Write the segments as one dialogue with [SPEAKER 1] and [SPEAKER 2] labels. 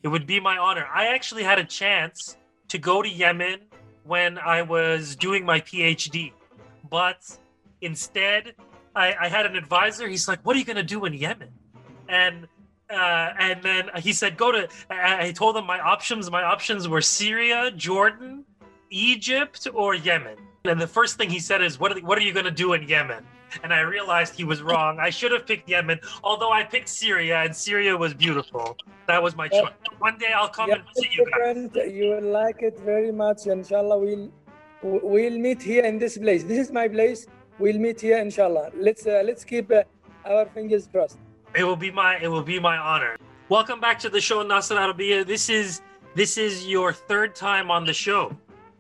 [SPEAKER 1] It would be my honor. I actually had a chance to go to Yemen when I was doing my PhD, but instead, I had an advisor. He's like, "What are you going to do in Yemen?" And and then he said, "Go to." I told him my options. My options were Syria, Jordan, Egypt, or Yemen. And the first thing he said is, what are you going to do in Yemen?" And I realized he was wrong. I should have picked Yemen, although I picked Syria, and Syria was beautiful. That was my
[SPEAKER 2] Well,
[SPEAKER 1] choice. One day I'll come
[SPEAKER 2] yeah,
[SPEAKER 1] and visit you
[SPEAKER 2] my
[SPEAKER 1] guys.
[SPEAKER 2] friend, you will like it very much. Inshallah, we'll meet here in this place. This is my place. We'll meet here, inshallah. Let's keep our fingers crossed.
[SPEAKER 1] It will be my honor. Welcome back to the show, Nasser Arabiya. This is your third time on the show.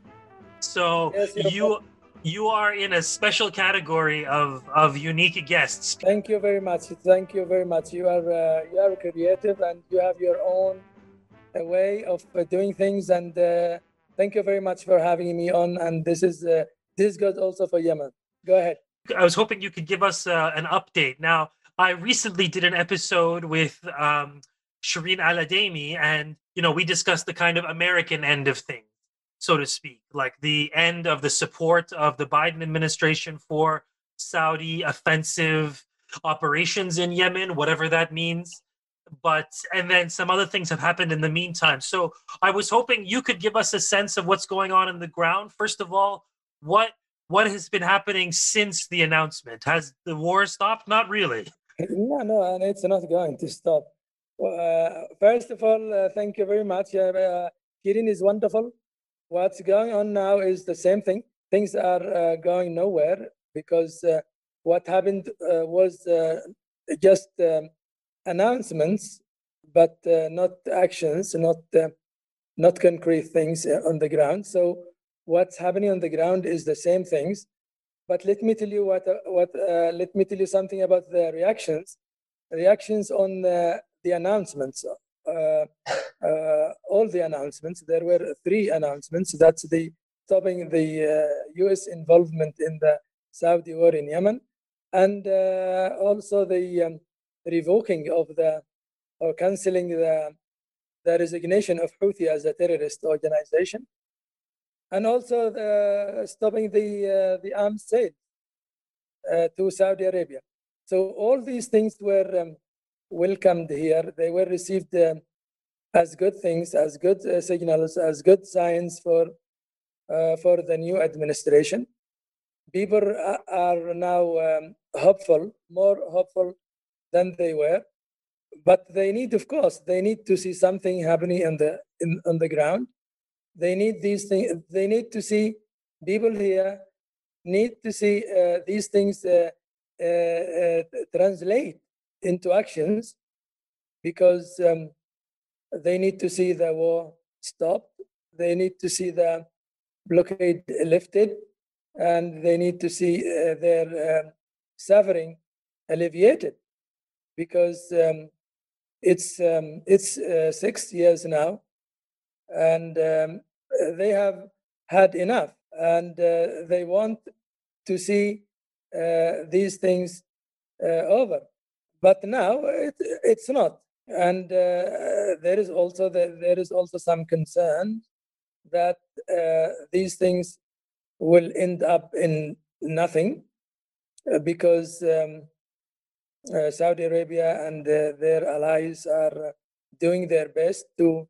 [SPEAKER 1] So
[SPEAKER 2] Yes,
[SPEAKER 1] you are in a special category of unique guests.
[SPEAKER 2] Thank you very much. Thank you very much. You are creative and you have your own way of doing things. And thank you very much for having me on. And this is good also for Yemen. Go ahead.
[SPEAKER 1] I was hoping you could give us an update. Now, I recently did an episode with Shireen Al-Ademi, and we discussed the kind of American end of things, so to speak, like the end of the support of the Biden administration for Saudi offensive operations in Yemen, whatever that means. And then some other things have happened in the meantime. So I was hoping you could give us a sense of what's going on in the ground. First of all, what has been happening since the announcement? Has the war stopped? Not really.
[SPEAKER 2] No, and it's not going to stop. First of all, thank you very much. Kirin is wonderful. What's going on now is the same thing. Things are going nowhere because what happened was just announcements, but not actions, not concrete things on the ground. So what's happening on the ground is the same things. But let me tell you let me tell you something about the reactions on the announcements. All the announcements. There were 3 announcements. That's the stopping the U.S. involvement in the Saudi war in Yemen, and also the revoking of or canceling the resignation of Houthi as a terrorist organization, and also stopping the arms sale to Saudi Arabia. So all these things were welcomed here. They were received as good things, as good signals, as good signs for the new administration. People are now hopeful, more hopeful than they were, but they need, of course, they need to see something happening on the ground. They need these things. They need to see people here need to see these things translate into actions, because they need to see the war stopped. They need to see the blockade lifted, and they need to see their suffering alleviated, because it's 6 years now, and they have had enough, and they want to see these things over. But now it's not, and there is also some concern that these things will end up in nothing, because Saudi Arabia and their allies are doing their best to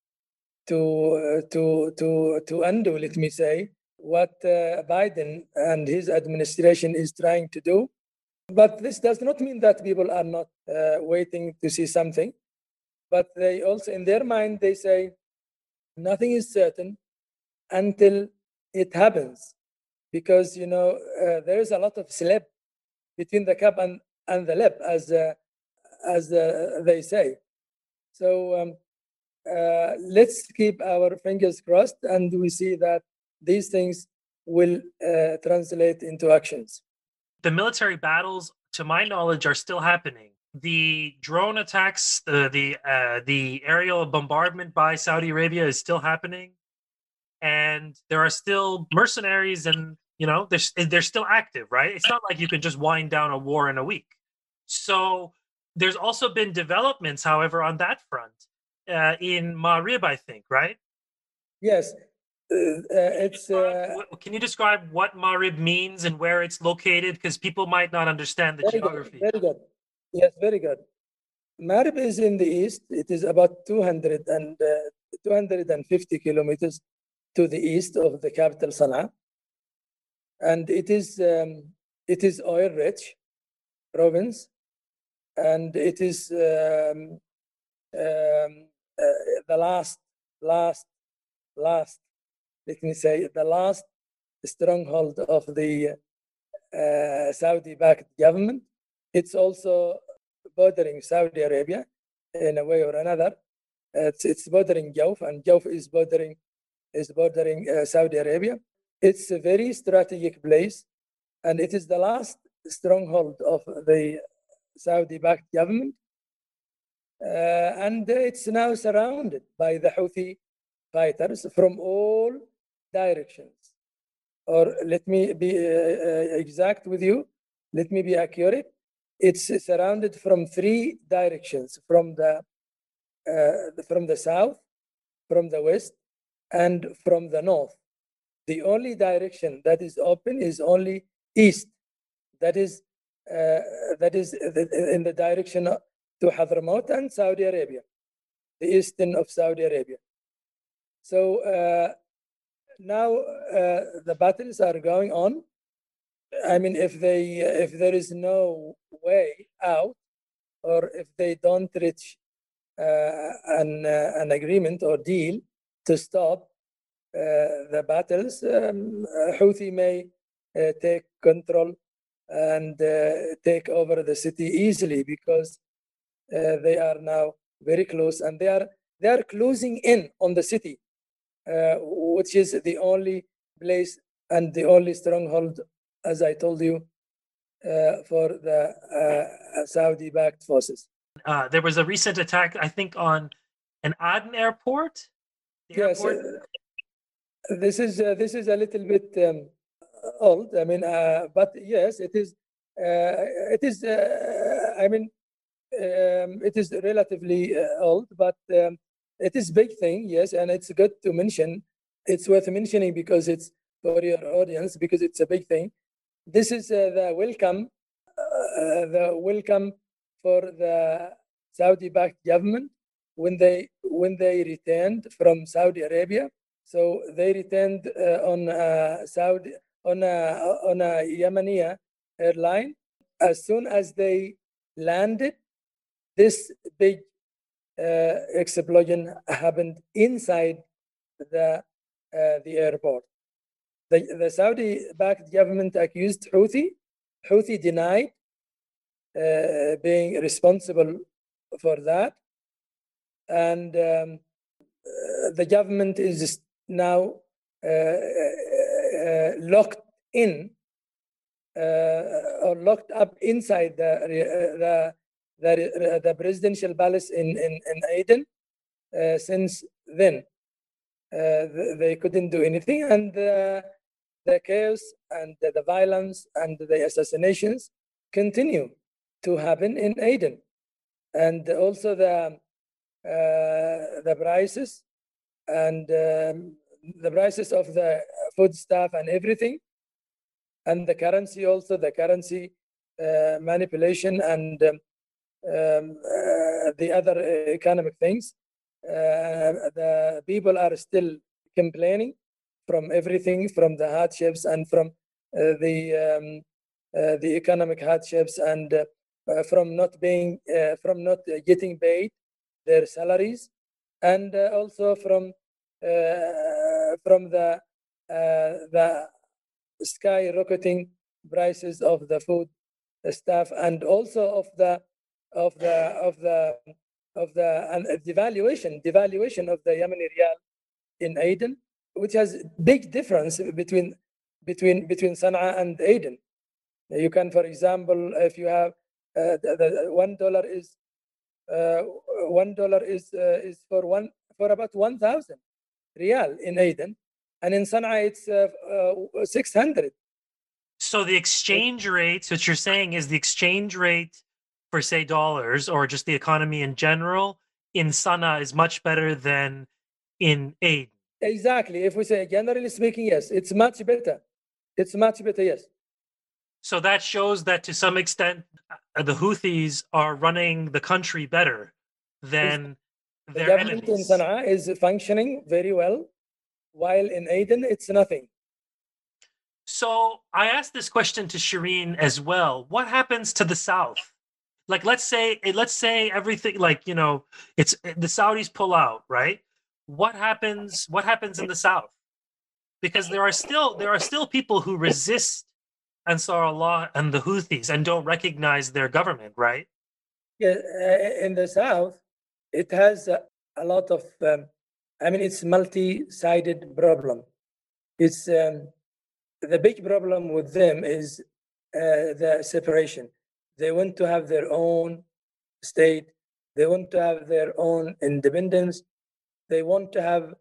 [SPEAKER 2] undo, let me say, what Biden and his administration is trying to do. But this does not mean that people are not waiting to see something. But they also, in their mind, they say nothing is certain until it happens, because there is a lot of slip between the cup and the lip, as they say. So let's keep our fingers crossed, and we see that these things will translate into actions.
[SPEAKER 1] The military battles, to my knowledge, are still happening. The drone attacks, the aerial bombardment by Saudi Arabia is still happening, and there are still mercenaries, and they're still active, right? It's not like you can just wind down a war in a week. So there's also been developments, however, on that front. in Marib, I think, right?
[SPEAKER 2] Yes, it's
[SPEAKER 1] Can you describe what Marib means and where it's located? Because people might not understand the
[SPEAKER 2] very good,
[SPEAKER 1] geography.
[SPEAKER 2] very good. Yes, very good. Marib is in the east. It is about 250 kilometers to the east of the capital Sana'a, and it is oil rich province, and it is the last, let me say, the last stronghold of the Saudi-backed government. It's also bordering Saudi Arabia in a way or another. It's bordering Gulf, and Gulf is bordering Saudi Arabia. It's a very strategic place, and it is the last stronghold of the Saudi-backed government. And it's now surrounded by the Houthi fighters from all directions. Or let me be exact with you. Let me be accurate. It's surrounded from three directions: from the south, from the west, and from the north. The only direction that is open is only east. That is in the direction to Hadramaut and Saudi Arabia, the eastern of Saudi Arabia. So now the battles are going on. I mean, if there is no way out, or if they don't reach an agreement or deal to stop the battles, Houthi may take control and take over the city easily, because they are now very close, and they are closing in on the city, which is the only place and the only stronghold, as I told you, for the Saudi-backed forces.
[SPEAKER 1] There was a recent attack, I think, on an Aden airport.
[SPEAKER 2] Yes, this is a little bit old. I mean, but yes, it is. I mean, it is relatively old, but it is big thing. Yes, and it's good to mention. It's worth mentioning because it's for your audience, because it's a big thing. This is the welcome for the Saudi-backed government when they returned from Saudi Arabia. So they returned on a Yemeni airline. As soon as they landed, this big explosion happened inside the airport. The Saudi-backed government accused Houthi. Houthi denied being responsible for that, and the government is now locked in or locked up inside the presidential palace in Aden since then. They couldn't do anything, and the chaos and the violence and the assassinations continue to happen in Aden, and also the prices and the prices of the foodstuff and everything, and the currency also, the currency manipulation and the other economic things. The people are still complaining from everything, from the hardships and from the economic hardships, and from not getting paid their salaries, and also from the skyrocketing prices of the food stuff, and also of the devaluation of the Yemeni rial in Aden, which has big difference between Sana'a and Aden. You can, for example, if you have the $1 is for about 1,000 rial in Aden, and in Sana'a it's 600.
[SPEAKER 1] So the exchange rate, what you're saying is the exchange rate for, say, dollars, or just the economy in general, in Sana'a is much better than in Aden.
[SPEAKER 2] Exactly. If we say generally speaking, yes, it's much better. It's much better, yes.
[SPEAKER 1] So that shows that to some extent, the Houthis are running the country better than
[SPEAKER 2] The
[SPEAKER 1] their
[SPEAKER 2] government in
[SPEAKER 1] enemies.
[SPEAKER 2] Sana'a is functioning very well, while in Aden, it's nothing.
[SPEAKER 1] So I asked this question to Shireen as well. What happens to the South? Like, let's say everything, like, it's the Saudis pull out, right? What happens in the South? Because there are still people who resist Ansar Allah and the Houthis and don't recognize their government, right?
[SPEAKER 2] Yeah, in the South, it has a lot of, it's multi-sided problem. It's the big problem with them is the separation. They want to have their own state. They want to have their own independence. They want to have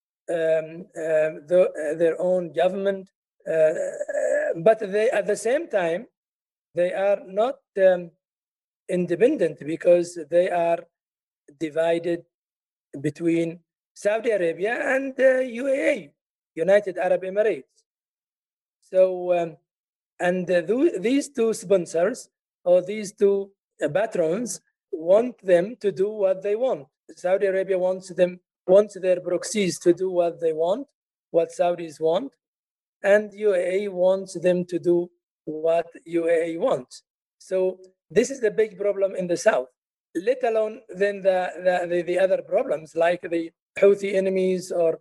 [SPEAKER 2] their own government. But they, at the same time, they are not independent because they are divided between Saudi Arabia and UAE, United Arab Emirates. So, these two sponsors or these two patrons want them to do what they want. Saudi Arabia wants their proxies to do what they want, what Saudis want, and UAE wants them to do what UAE wants. So this is the big problem in the south. Let alone then the other problems like the Houthi enemies or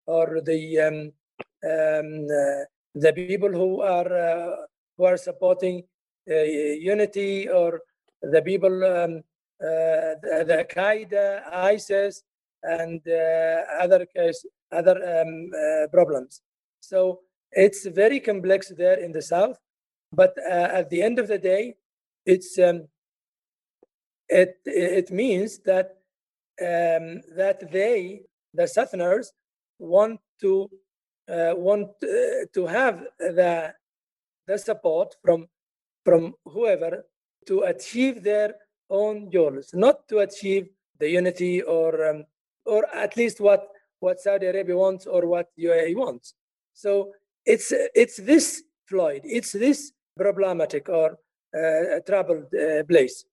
[SPEAKER 2] the people who are supporting unity, or the people the Al-Qaeda, ISIS, and other problems. So it's very complex there in the south, but at the end of the day, it means that the Southerners want to have the support from whoever to achieve their own goals, not to achieve the unity or at least what Saudi Arabia wants or what UAE wants. So it's this, Floyd, it's this problematic or troubled place.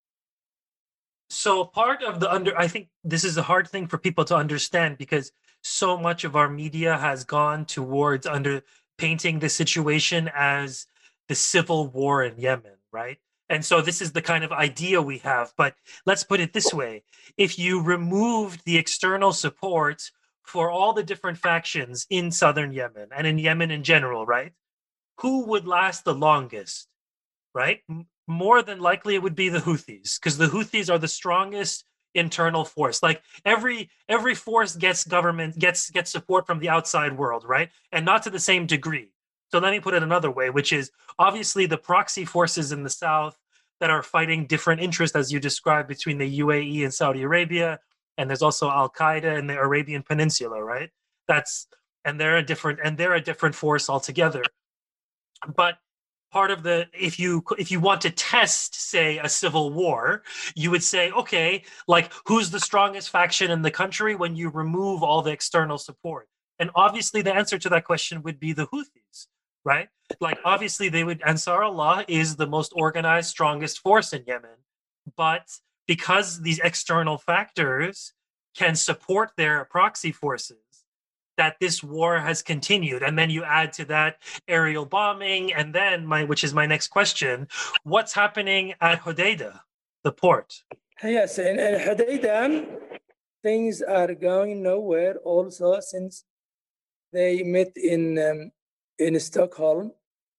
[SPEAKER 1] So part of I think this is a hard thing for people to understand, because so much of our media has gone towards painting the situation as the civil war in Yemen, right? And so this is the kind of idea we have. But let's put it this way. If you removed the external support for all the different factions in southern Yemen and in Yemen in general, right? Who would last the longest, right? More than likely it would be the Houthis, because the Houthis are the strongest internal force. Like every force gets support from the outside world, right? And not to the same degree. So let me put it another way, which is obviously the proxy forces in the south that are fighting different interests, as you described, between the UAE and Saudi Arabia, and there's also Al-Qaeda in the Arabian Peninsula, right? They're a different force altogether. But part of if you want to test, say, a civil war, you would say, okay, like, who's the strongest faction in the country when you remove all the external support? And obviously the answer to that question would be the Houthis, right? Like, obviously Ansar Allah is the most organized, strongest force in Yemen. But because these external factors can support their proxy forces, that this war has continued. And then you add to that aerial bombing, and then which is my next question, what's happening at Hodeidah, the port?
[SPEAKER 2] Yes, in Hodeidah, things are going nowhere also, since they met in Stockholm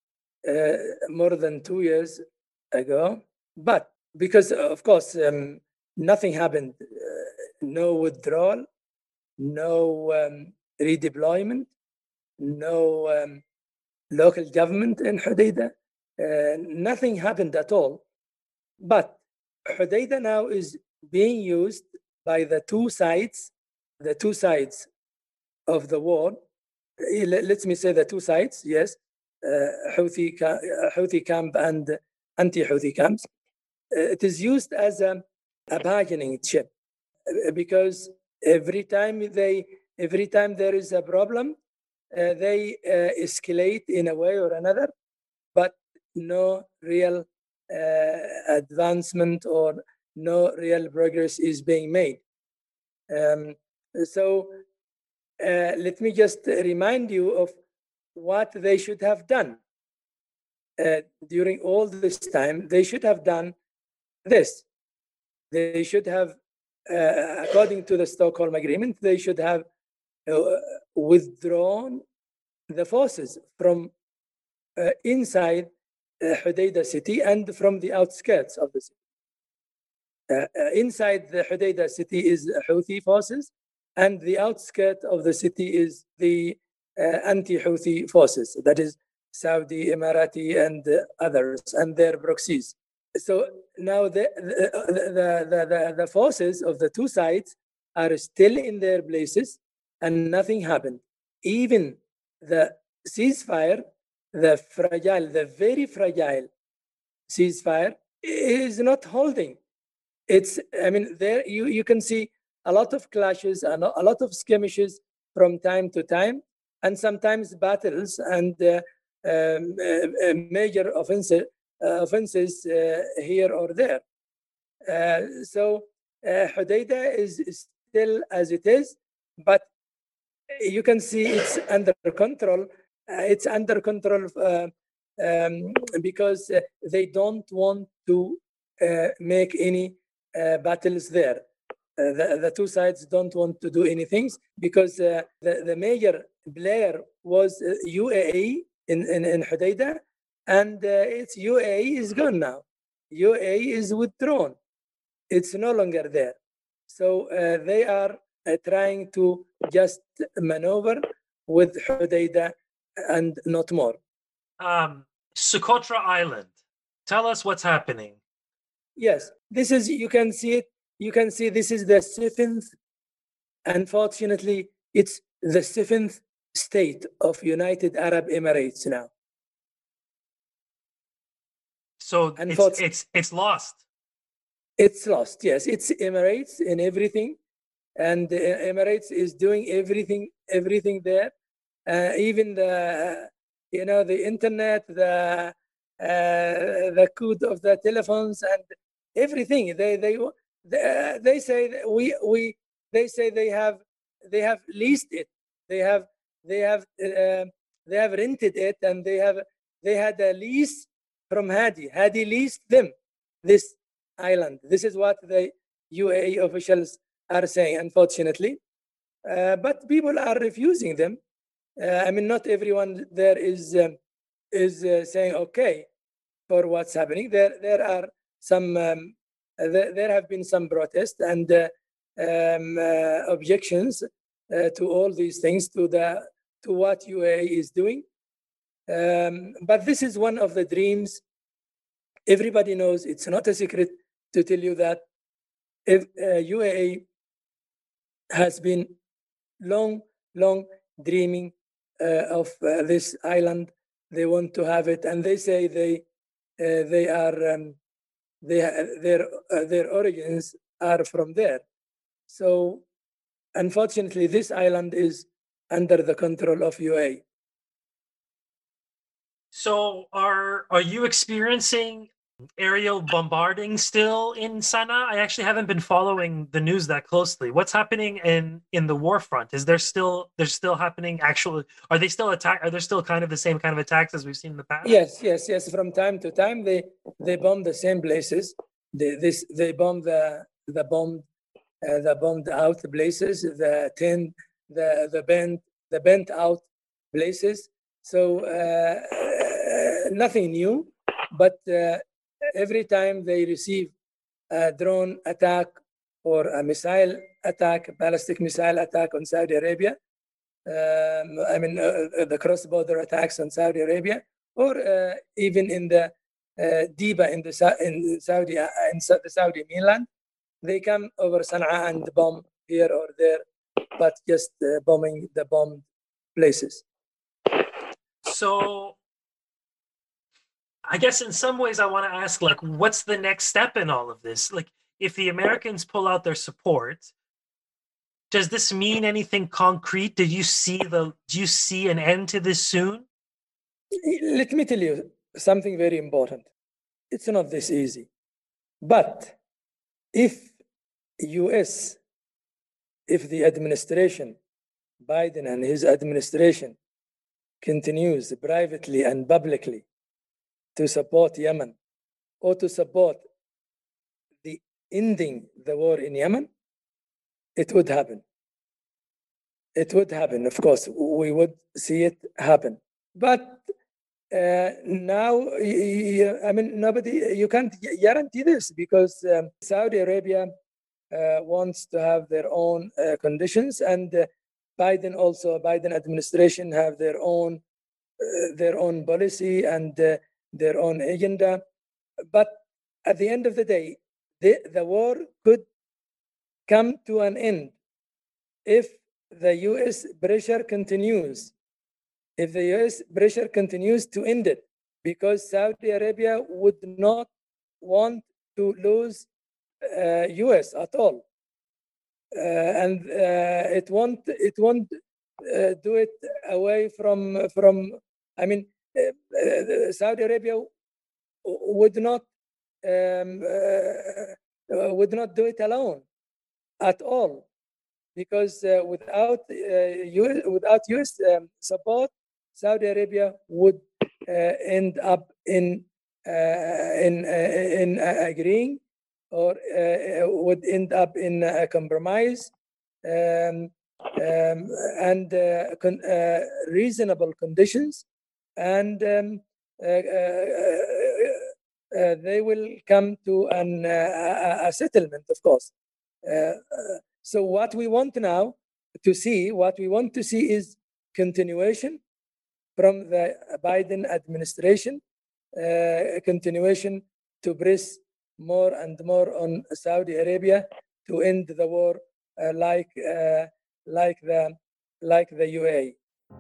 [SPEAKER 2] more than 2 years ago. But because, of course, nothing happened, no withdrawal, no redeployment, no local government in Hodeidah, nothing happened at all. But Hodeidah now is being used by the two sides of the war. Let me say the two sides, yes, Houthi camp and anti-Houthi camps. It is used as a bargaining chip. because every time there is a problem, they escalate in a way or another, but no real advancement or no real progress is being made. So let me just remind you of what they should have done. During all this time, they should have done this. They should have, according to the Stockholm Agreement, they should have withdrawn the forces from inside Hodeidah city and from the outskirts of the city. Inside the Hodeidah city is Houthi forces, and the outskirts of the city is the anti-Houthi forces, that is Saudi, Emirati, and others, and their proxies. So now the forces of the two sides are still in their places, and nothing happened. Even the ceasefire, the very fragile ceasefire, is not holding. There you can see a lot of clashes and a lot of skirmishes from time to time, and sometimes battles and major offenses here or there. So Hodeidah is still as it is, but you can see it's under control. It's under control because they don't want to make any battles there. The two sides don't want to do anything because the major player was UAE in Hodeidah, and its UAE is gone now. UAE is withdrawn. It's no longer there. So they are trying to just maneuver with Hodeidah and not more.
[SPEAKER 1] Socotra Island. Tell us what's happening.
[SPEAKER 2] Yes, this is, you can see it. You can see this is the seventh. Unfortunately, it's the seventh state of United Arab Emirates now.
[SPEAKER 1] So it's lost.
[SPEAKER 2] It's lost. Yes, it's Emirates in everything, and Emirates is doing everything there. Even the internet, the code of the telephones and everything. They say that they say they have leased it. They have rented it, and they had a lease from Hadi. Hadi leased them this island. This is what the UAE officials are saying, unfortunately. But people are refusing them. Not everyone there is saying okay for what's happening. There are some. There have been some protests and objections to all these things, to what UAE is doing. But this is one of the dreams. Everybody knows, it's not a secret to tell you that if UAE has been long dreaming of this island. They want to have it, and they say their origins are from there. So unfortunately, this island is under the control of UAE.
[SPEAKER 1] So are you experiencing aerial bombarding still in Sana'a? I actually haven't been following the news that closely. What's happening in the war front? Is there's still happening actually? Are they still Are there still kind of the same kind of attacks as we've seen in the past?
[SPEAKER 2] Yes. From time to time, they bomb the same places. They bomb the bombed out places, the bent out places. So nothing new, but every time they receive a drone attack or a missile attack, a ballistic missile attack on Saudi Arabia, the cross-border attacks on Saudi Arabia, or even in the Diba in the Saudi mainland, they come over Sana'a and bomb here or there, but just bombing the bombed places.
[SPEAKER 1] So I guess in some ways I want to ask, like, what's the next step in all of this? Like, if the Americans pull out their support, does this mean anything concrete? Do you see an end to this soon?
[SPEAKER 2] Let me tell you something very important. It's not this easy. But if US, if the administration, Biden and his administration, continues privately and publicly to support Yemen or to support the ending the war in Yemen, it would happen. It would happen, of course. We would see it happen. But now, I mean, you can't guarantee this because Saudi Arabia wants to have their own conditions, and Biden administration have their own policy and their own agenda. But at the end of the day, the war could come to an end if the US pressure continues. If the US pressure continues to end it, because Saudi Arabia would not want to lose US at all. And it won't do it away from I mean, Saudi Arabia would not do it alone at all, because without US support, Saudi Arabia would end up in agreeing, or would end up in a compromise and reasonable conditions, and they will come to a settlement, of course. So what we want to see is continuation from the Biden administration, continuation to press more and more on Saudi Arabia to end the war, like the UAE.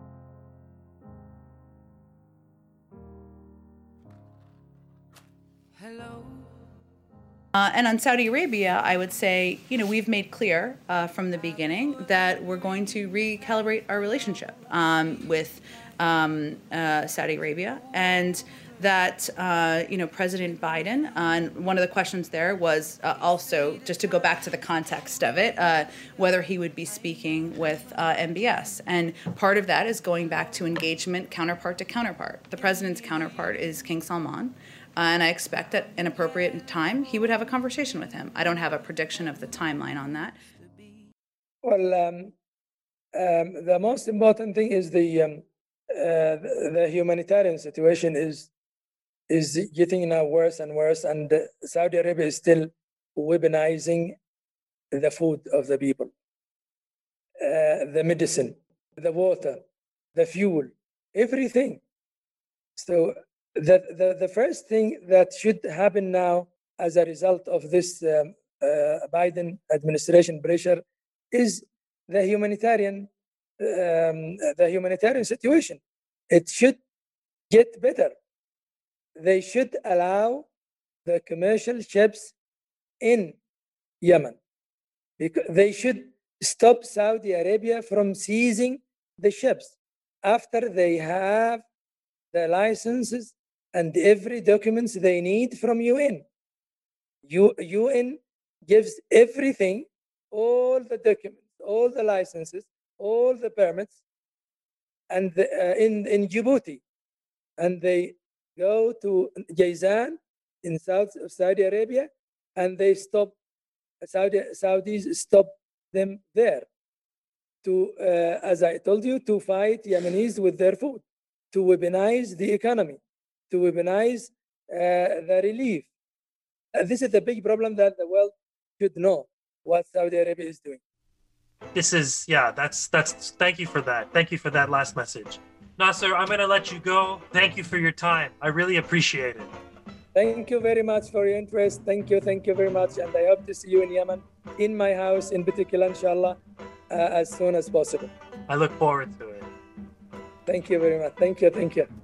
[SPEAKER 3] Hello. And on Saudi Arabia, I would say, we've made clear from the beginning that we're going to recalibrate our relationship with Saudi Arabia, and that, President Biden, and one of the questions there was also, just to go back to the context of it, whether he would be speaking with MBS. And part of that is going back to engagement counterpart to counterpart. The president's counterpart is King Salman. And I expect at an appropriate time, he would have a conversation with him. I don't have a prediction of the timeline on that.
[SPEAKER 2] Well, the most important thing is the humanitarian situation is getting now worse and worse, and Saudi Arabia is still weaponizing the food of the people, the medicine, the water, the fuel, everything. So the first thing that should happen now as a result of this Biden administration pressure is the humanitarian situation. It should get better. They should allow the commercial ships in Yemen. They should stop Saudi Arabia from seizing the ships after they have the licenses and every documents they need from UN. UN gives everything, all the documents, all the licenses, all the permits, and in Djibouti, and they go to Jazan in south of Saudi Arabia, and they stop Saudis stop them there to, as I told you, to fight Yemenis with their food, to weaponize the economy, to weaponize the relief. This is the big problem that the world should know what Saudi Arabia is doing.
[SPEAKER 1] This is, that's thank you for that. Thank you for that last message. Nasser, I'm going to let you go. Thank you for your time. I really appreciate it.
[SPEAKER 2] Thank you very much for your interest. Thank you very much. And I hope to see you in Yemen, in my house in particular, inshallah, as soon as possible.
[SPEAKER 1] I look forward to it.
[SPEAKER 2] Thank you very much. Thank you.